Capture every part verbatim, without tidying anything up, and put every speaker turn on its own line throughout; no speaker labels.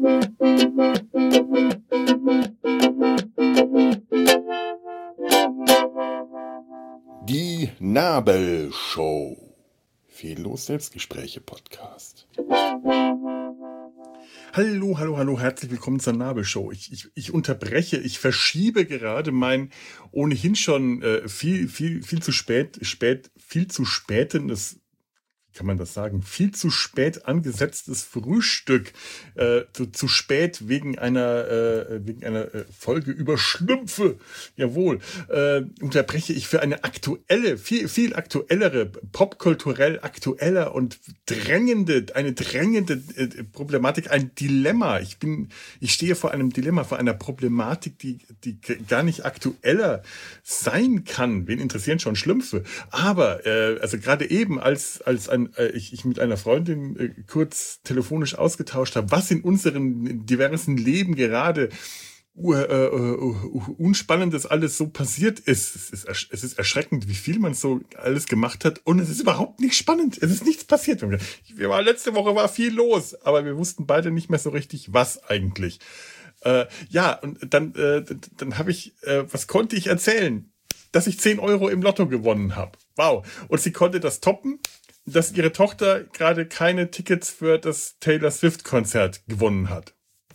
Die Nabelshow. Fehllos Selbstgespräche Podcast.
Hallo, hallo, hallo, herzlich willkommen zur Nabelshow. Ich, ich, ich unterbreche, ich verschiebe gerade mein ohnehin schon äh, viel, viel, viel zu spät, spät, viel zu spätenes, wie kann man das sagen, viel zu spät angesetztes Frühstück, äh, zu, zu spät wegen einer, äh, wegen einer äh, Folge über Schlümpfe, jawohl, äh, unterbreche ich für eine aktuelle, viel, viel aktuellere, popkulturell aktueller und drängende, eine drängende äh, Problematik, ein Dilemma. Ich bin, ich stehe vor einem Dilemma, vor einer Problematik, die, die gar nicht aktueller sein kann. Wen interessieren schon Schlümpfe? Aber, äh, also gerade eben, als, als ein Ich, ich mit einer Freundin äh, kurz telefonisch ausgetauscht habe, was in unseren diversen Leben gerade uh, uh, uh, Unspannendes alles so passiert ist. Es ist, ersch- es ist erschreckend, wie viel man so alles gemacht hat, und es ist überhaupt nicht spannend. Es ist nichts passiert. Wir war, letzte Woche war viel los, aber wir wussten beide nicht mehr so richtig, was eigentlich. Äh, ja, und dann, äh, dann habe ich, äh, was konnte ich erzählen? Dass ich zehn Euro im Lotto gewonnen habe. Wow. Und sie konnte das toppen, dass ihre Tochter gerade keine Tickets für das Taylor Swift Konzert gewonnen hat.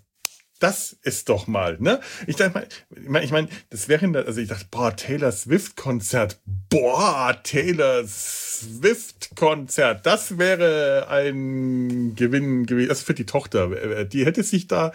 Das ist doch mal, ne? Ich dachte mal, ich meine, ich mein, das wäre, also ich dachte, boah, Taylor Swift Konzert, boah, Taylor Swift Konzert, das wäre ein Gewinn gewesen, also für die Tochter. Die hätte sich da,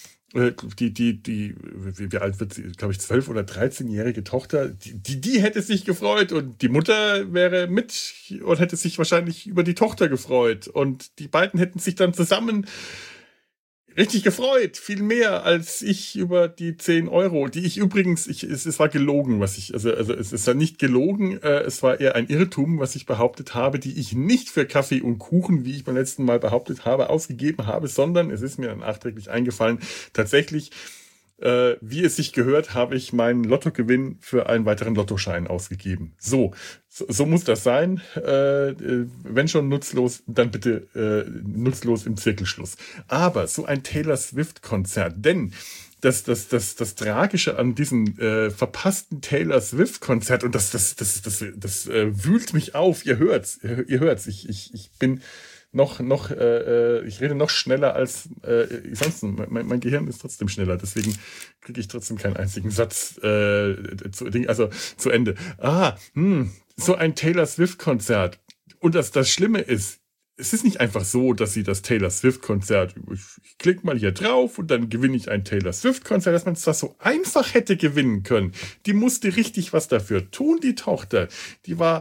die, die, die, wie, wie alt wird sie, glaube ich, zwölf- oder dreizehnjährige Tochter, die, die, die hätte sich gefreut, und die Mutter wäre mit und hätte sich wahrscheinlich über die Tochter gefreut, und die beiden hätten sich dann zusammen richtig gefreut, viel mehr als ich über die zehn Euro, die ich übrigens, ich, es, es war gelogen, was ich, also, also es ist ja nicht gelogen, äh, es war eher ein Irrtum, was ich behauptet habe, die ich nicht für Kaffee und Kuchen, wie ich beim letzten Mal behauptet habe, ausgegeben habe, sondern es ist mir dann nachträglich eingefallen, tatsächlich, äh, wie es sich gehört, habe ich meinen Lottogewinn für einen weiteren Lottoschein ausgegeben. So, so, so muss das sein. Äh, wenn schon nutzlos, dann bitte äh, nutzlos im Zirkelschluss. Aber so ein Taylor Swift Konzert, denn das, das, das, das Tragische an diesem äh, verpassten Taylor Swift Konzert, und das, das, das, das, das, das äh, wühlt mich auf. Ihr hört's, ihr, ihr hört's. Ich, ich, ich bin noch, noch, äh, ich rede noch schneller als äh, sonst. Mein, mein Gehirn ist trotzdem schneller, deswegen kriege ich trotzdem keinen einzigen Satz äh, zu, also zu Ende. Ah, hm, so ein Taylor Swift Konzert. Und das, das Schlimme ist, es ist nicht einfach so, dass sie das Taylor Swift Konzert, ich, ich klicke mal hier drauf und dann gewinne ich ein Taylor Swift Konzert, dass man es das so einfach hätte gewinnen können. Die musste richtig was dafür tun, die Tochter. Die war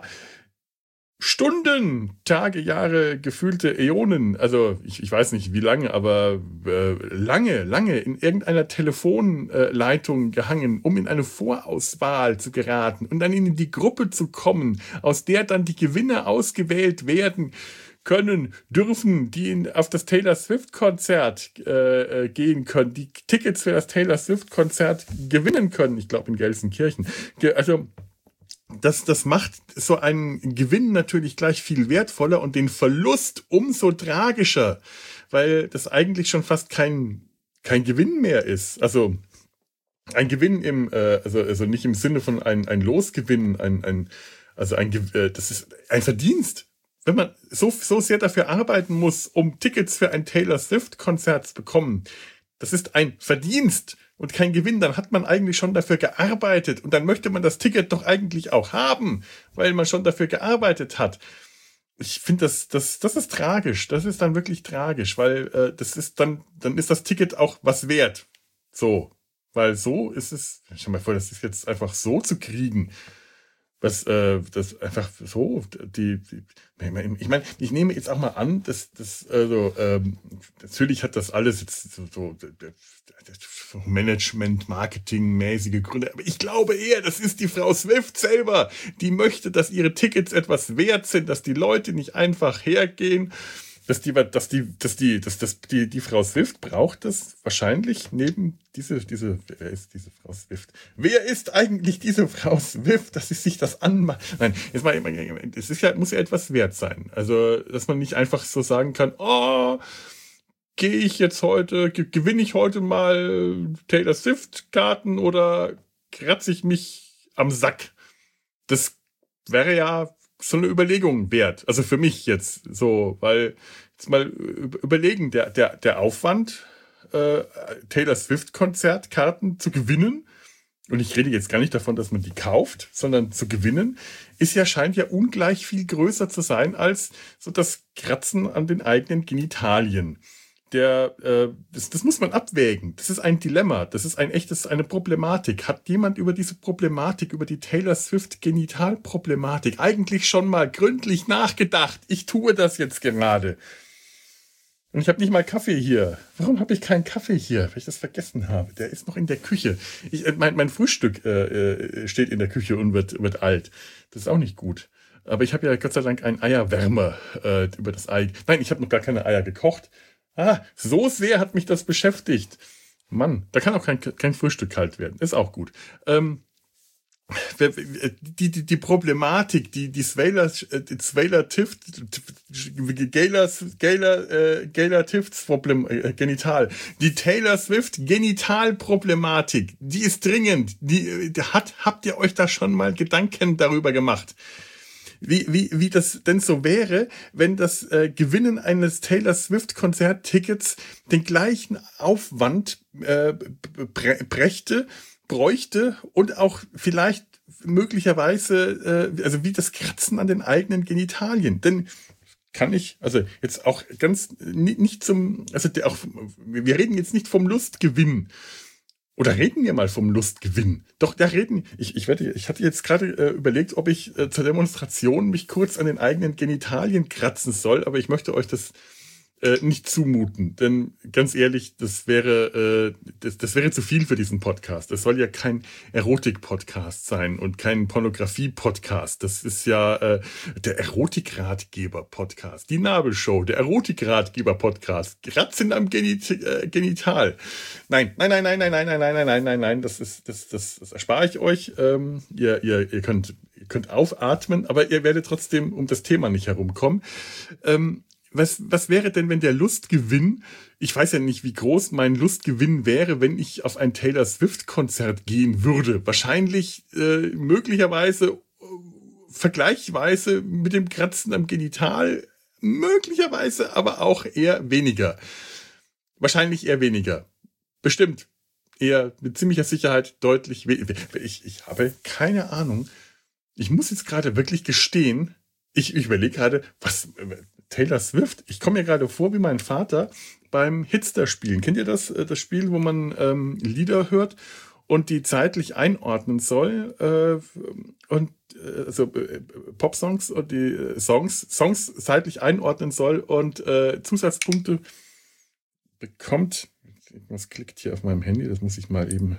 Stunden, Tage, Jahre, gefühlte Äonen, also ich, ich weiß nicht wie lange, aber äh, lange, lange in irgendeiner Telefonleitung gehangen, um in eine Vorauswahl zu geraten und dann in die Gruppe zu kommen, aus der dann die Gewinner ausgewählt werden können, dürfen, die in, auf das Taylor Swift Konzert äh, gehen können, die Tickets für das Taylor Swift Konzert gewinnen können, ich glaube in Gelsenkirchen. Also Das, das macht so einen Gewinn natürlich gleich viel wertvoller und den Verlust umso tragischer, weil das eigentlich schon fast kein, kein Gewinn mehr ist. Also ein Gewinn im, äh, also, also nicht im Sinne von ein, ein Losgewinn, ein, ein, also ein, äh, das ist ein Verdienst. Wenn man so, so sehr dafür arbeiten muss, um Tickets für ein Taylor Swift Konzert zu bekommen, das ist ein Verdienst und kein Gewinn, dann hat man eigentlich schon dafür gearbeitet, und dann möchte man das Ticket doch eigentlich auch haben, weil man schon dafür gearbeitet hat. Ich finde, das, das, das ist tragisch. Das ist dann wirklich tragisch, weil äh, das ist dann, dann ist das Ticket auch was wert. So, weil so ist es. Stell dir mal vor, das ist jetzt einfach so zu kriegen. Was, äh, das einfach so, die, die ich meine, ich nehme jetzt auch mal an, dass das, also, ähm, natürlich hat das alles jetzt so, so Management, Marketing-mäßige Gründe, aber ich glaube eher, das ist die Frau Swift selber, die möchte, dass ihre Tickets etwas wert sind, dass die Leute nicht einfach hergehen, dass die, dass die, dass die, dass das, die, die Frau Swift braucht das wahrscheinlich neben diese, diese, wer ist diese Frau Swift? Wer ist eigentlich diese Frau Swift, dass sie sich das anmacht? Nein, jetzt mal, es ist ja, muss ja etwas wert sein. Also, dass man nicht einfach so sagen kann, oh, gehe ich jetzt heute, ge- gewinne ich heute mal Taylor Swift-Karten oder kratze ich mich am Sack? Das wäre ja so eine Überlegung wert. Also für mich jetzt so, weil jetzt mal überlegen, der, der, der Aufwand, äh, Taylor Swift-Konzertkarten zu gewinnen, und ich rede jetzt gar nicht davon, dass man die kauft, sondern zu gewinnen, ist ja, scheint ja ungleich viel größer zu sein als so das Kratzen an den eigenen Genitalien. Der, äh, das, das muss man abwägen. Das ist ein Dilemma. Das ist ein echtes, eine Problematik. Hat jemand über diese Problematik, über die Taylor Swift Genitalproblematik eigentlich schon mal gründlich nachgedacht? Ich tue das jetzt gerade. Und ich habe nicht mal Kaffee hier. Warum habe ich keinen Kaffee hier? Weil ich das vergessen habe. Der ist noch in der Küche. Ich, äh, mein, mein Frühstück äh, äh, steht in der Küche und wird, wird alt. Das ist auch nicht gut. Aber ich habe ja Gott sei Dank einen Eierwärmer äh, über das Ei. Nein, ich habe noch gar keine Eier gekocht. Ah, so sehr hat mich das beschäftigt. Mann, da kann auch kein, kein Frühstück kalt werden. Ist auch gut. Ähm, die, die, die Problematik, die, die Swaler, die Swaler Tift, Gaylor, Gaylor, äh, Gaylor Tifts Problem, äh, Genital, die Taylor Swift Genitalproblematik, die ist dringend. Die, die hat, habt ihr euch da schon mal Gedanken darüber gemacht? Wie, wie, wie das denn so wäre, wenn das äh, Gewinnen eines Taylor Swift Konzerttickets den gleichen Aufwand äh, brächte, bräuchte und auch vielleicht möglicherweise, äh, also wie das Kratzen an den eigenen Genitalien. Denn kann ich, also jetzt auch ganz nicht zum, also der auch, wir reden jetzt nicht vom Lustgewinn. Oder reden wir mal vom Lustgewinn. Doch, da reden, ich, ich werde, ich hatte jetzt gerade äh, überlegt, ob ich äh, zur Demonstration mich kurz an den eigenen Genitalien kratzen soll, aber ich möchte euch das äh, nicht zumuten. Denn ganz ehrlich, das wäre, äh, das, das wäre zu viel für diesen Podcast. Das soll ja kein Erotik-Podcast sein und kein Pornografie-Podcast. Das ist ja äh, der Erotikratgeber-Podcast, die Nabelshow, der Erotikratgeber-Podcast, Kratzen am Genit äh, Genital. Nein, nein, nein, nein, nein, nein, nein, nein, nein, nein, nein, nein, das ist, das, das, das erspare ich euch. Ähm, ihr, ihr, ihr könnt, ihr könnt aufatmen, aber ihr werdet trotzdem um das Thema nicht herumkommen. Ähm, Was, was wäre denn, wenn der Lustgewinn, ich weiß ja nicht, wie groß mein Lustgewinn wäre, wenn ich auf ein Taylor Swift-Konzert gehen würde. Wahrscheinlich, äh, möglicherweise, äh, vergleichsweise mit dem Kratzen am Genital, möglicherweise aber auch eher weniger. Wahrscheinlich eher weniger. Bestimmt. Eher mit ziemlicher Sicherheit deutlich weniger. Ich, ich habe keine Ahnung. Ich muss jetzt gerade wirklich gestehen, ich, ich überlege gerade, was... Taylor Swift. Ich komme mir gerade vor wie mein Vater beim Hitster-Spielen. Kennt ihr das? Das Spiel, wo man ähm, Lieder hört und die zeitlich einordnen soll. Äh, und äh, also äh, Popsongs und die äh, Songs, Songs zeitlich einordnen soll und äh, Zusatzpunkte bekommt. Was klickt hier auf meinem Handy? Das muss ich mal eben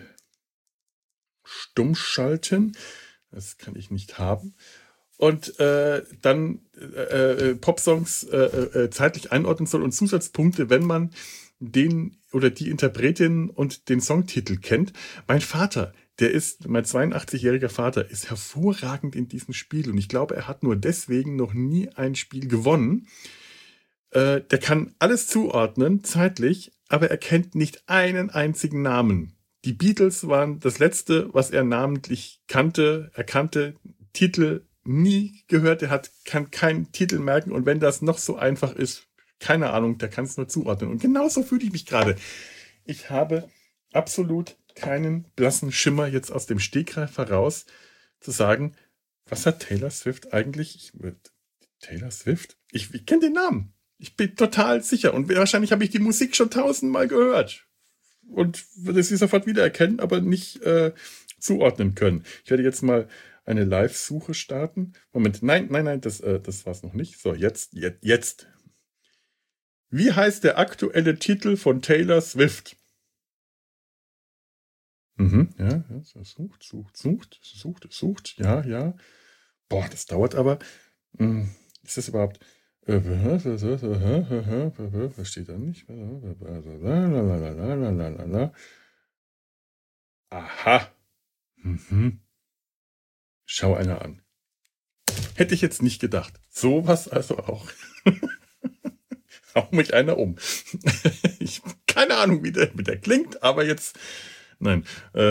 stumm schalten. Das kann ich nicht haben. Und äh, dann äh, äh, Popsongs äh, äh, zeitlich einordnen soll und Zusatzpunkte, wenn man den oder die Interpretin und den Songtitel kennt. Mein Vater, der ist, mein zweiundachtzigjähriger Vater, ist hervorragend in diesem Spiel und ich glaube, er hat nur deswegen noch nie ein Spiel gewonnen. Äh, der kann alles zuordnen, zeitlich, aber er kennt nicht einen einzigen Namen. Die Beatles waren das Letzte, was er namentlich kannte. Er kannte Titel nie gehört, er hat, kann keinen Titel merken und wenn das noch so einfach ist, keine Ahnung, der kann es nur zuordnen. Und genauso fühle ich mich gerade. Ich habe absolut keinen blassen Schimmer jetzt aus dem Stegreif heraus zu sagen, was hat Taylor Swift eigentlich? Ich, Taylor Swift? Ich, ich kenne den Namen. Ich bin total sicher und wahrscheinlich habe ich die Musik schon tausendmal gehört und würde sie sofort wiedererkennen, aber nicht äh, zuordnen können. Ich werde jetzt mal eine Live-Suche starten. Moment, nein, nein, nein, das, äh, das war es noch nicht. So, jetzt, jetzt, jetzt. Wie heißt der aktuelle Titel von Taylor Swift? Mhm, ja, ja, sucht, sucht, sucht, sucht, sucht, ja, ja. Boah, das dauert aber. Hm, ist das überhaupt... Was steht da nicht? Aha. Mhm. Schau einer an. Hätte ich jetzt nicht gedacht. Sowas also auch. hau mich einer um. Ich keine Ahnung, wie der, wie der klingt, aber jetzt, nein. Äh,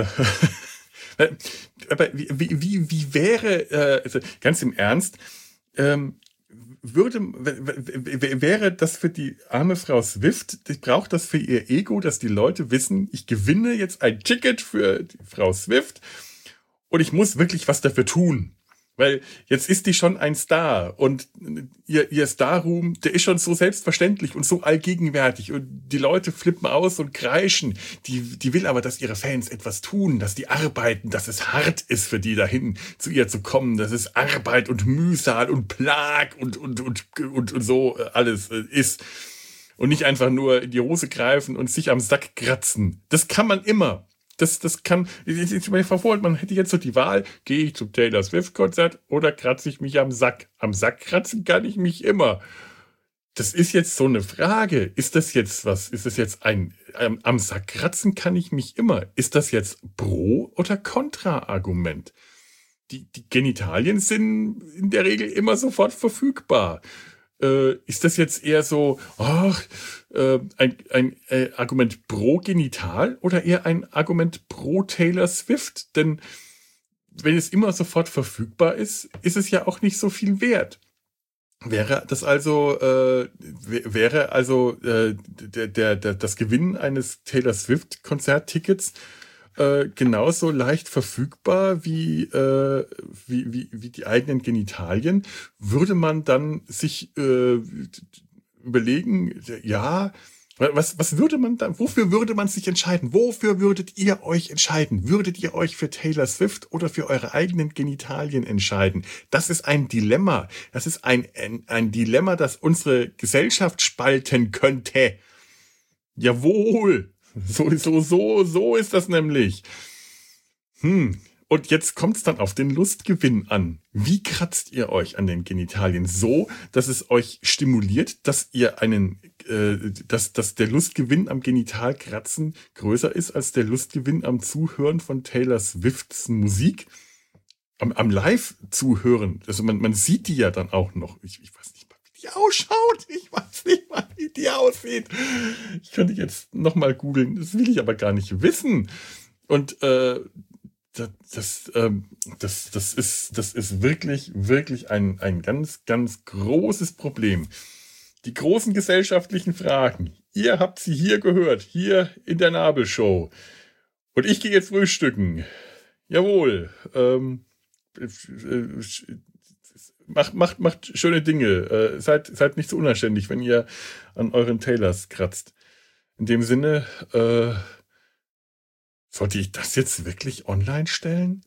aber wie, wie, wie wäre, äh, also ganz im Ernst, ähm, würde, wäre das für die arme Frau Swift, die braucht das für ihr Ego, dass die Leute wissen, ich gewinne jetzt ein Ticket für die Frau Swift und ich muss wirklich was dafür tun. Weil jetzt ist die schon ein Star und ihr, ihr Star-Ruhm, der ist schon so selbstverständlich und so allgegenwärtig und die Leute flippen aus und kreischen. Die, die will aber, dass ihre Fans etwas tun, dass die arbeiten, dass es hart ist für die dahin zu ihr zu kommen, dass es Arbeit und Mühsal und Plag und, und, und, und, und so alles ist. Und nicht einfach nur in die Hose greifen und sich am Sack kratzen. Das kann man immer. Das, das kann, ich meine, Frau Vorholt, man hätte jetzt so die Wahl, gehe ich zum Taylor Swift-Konzert oder kratze ich mich am Sack? Am Sack kratzen kann ich mich immer. Das ist jetzt so eine Frage. Ist das jetzt was? Ist das jetzt ein, ähm, am Sack kratzen kann ich mich immer. Ist das jetzt Pro- oder Kontra-Argument? Die, die Genitalien sind in der Regel immer sofort verfügbar. Äh, ist das jetzt eher so, ach, äh, ein, ein äh, Argument pro Genital oder eher ein Argument pro Taylor Swift? Denn wenn es immer sofort verfügbar ist, ist es ja auch nicht so viel wert. Wäre das also, äh, wäre also äh, der, der, der, das Gewinnen eines Taylor Swift Konzerttickets äh, genauso leicht verfügbar wie, äh, wie, wie, wie die eigenen Genitalien, würde man dann sich äh, überlegen, ja, was, was würde man dann, wofür würde man sich entscheiden? Wofür würdet ihr euch entscheiden? Würdet ihr euch für Taylor Swift oder für eure eigenen Genitalien entscheiden? Das ist ein Dilemma. Das ist ein, ein, ein Dilemma, das unsere Gesellschaft spalten könnte. Jawohl. So, so, so, so ist das nämlich. Hm. Und jetzt kommt es dann auf den Lustgewinn an. Wie kratzt ihr euch an den Genitalien? So, dass es euch stimuliert, dass ihr einen, äh, dass, dass der Lustgewinn am Genitalkratzen größer ist als der Lustgewinn am Zuhören von Taylor Swifts Musik? Am, am Live-Zuhören. Also man, man sieht die ja dann auch noch. Ich, ich weiß nicht mal, wie die ausschaut. Ich weiß nicht mal, wie die aussieht. Ich könnte jetzt nochmal googeln. Das will ich aber gar nicht wissen. Und äh, das, das, ähm, das, das, ist, das ist wirklich, wirklich ein, ein ganz, ganz großes Problem. Die großen gesellschaftlichen Fragen. Ihr habt sie hier gehört, hier in der Nabelshow. Und ich gehe jetzt frühstücken. Jawohl. Ähm, macht, macht, macht schöne Dinge. Äh, seid, seid nicht so unanständig, wenn ihr an euren Taylors kratzt. In dem Sinne, äh, sollte ich das jetzt wirklich online stellen?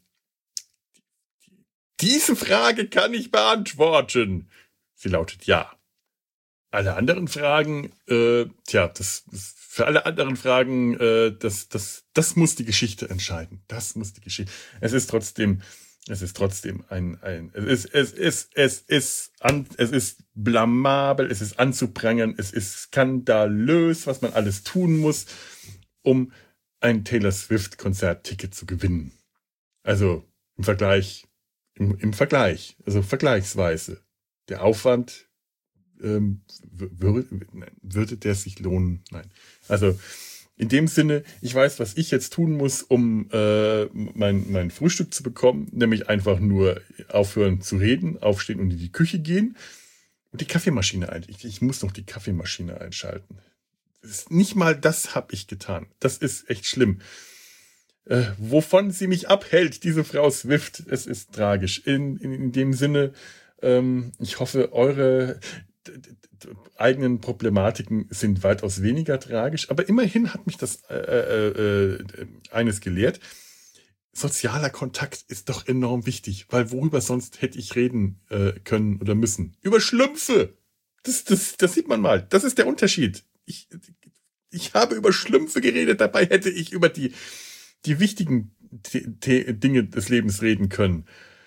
Diese Frage kann ich beantworten. Sie lautet ja. Alle anderen Fragen, äh, tja, das, das für alle anderen Fragen, äh, das, das, das muss die Geschichte entscheiden. Das muss die Geschichte. Es ist trotzdem, es ist trotzdem ein, ein, es ist, es ist, es ist, an, es ist blamabel, es ist anzuprangern, es ist skandalös, was man alles tun muss, um ein Taylor Swift Konzertticket zu gewinnen. Also im Vergleich, im, im Vergleich, also vergleichsweise. Der Aufwand, ähm, würde, würde der sich lohnen? Nein. Also in dem Sinne, ich weiß, was ich jetzt tun muss, um äh, mein, mein Frühstück zu bekommen, nämlich einfach nur aufhören zu reden, aufstehen und in die Küche gehen und die Kaffeemaschine ein. Ich, ich muss noch die Kaffeemaschine einschalten. Nicht mal das habe ich getan. Das ist echt schlimm. Äh, wovon sie mich abhält, diese Frau Swift, es ist tragisch. In, in, in dem Sinne, ähm, ich hoffe, eure d- d- d- eigenen Problematiken sind weitaus weniger tragisch. Aber immerhin hat mich das äh, äh, äh, eines gelehrt. Sozialer Kontakt ist doch enorm wichtig, weil worüber sonst hätte ich reden äh, können oder müssen? Über Schlümpfe! Das, das, das sieht man mal. Das ist der Unterschied. Ich, ich habe über Schlümpfe geredet, dabei hätte ich über die, die wichtigen T- T- Dinge des Lebens reden können.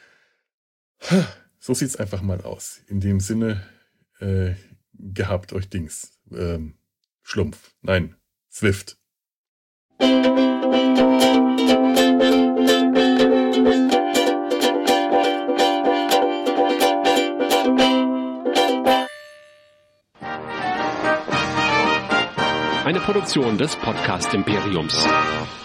So sieht's einfach mal aus. In dem Sinne, äh, gehabt euch Dings. Ähm, Schlumpf. Nein, Swift.
Eine Produktion des Podcast Imperiums.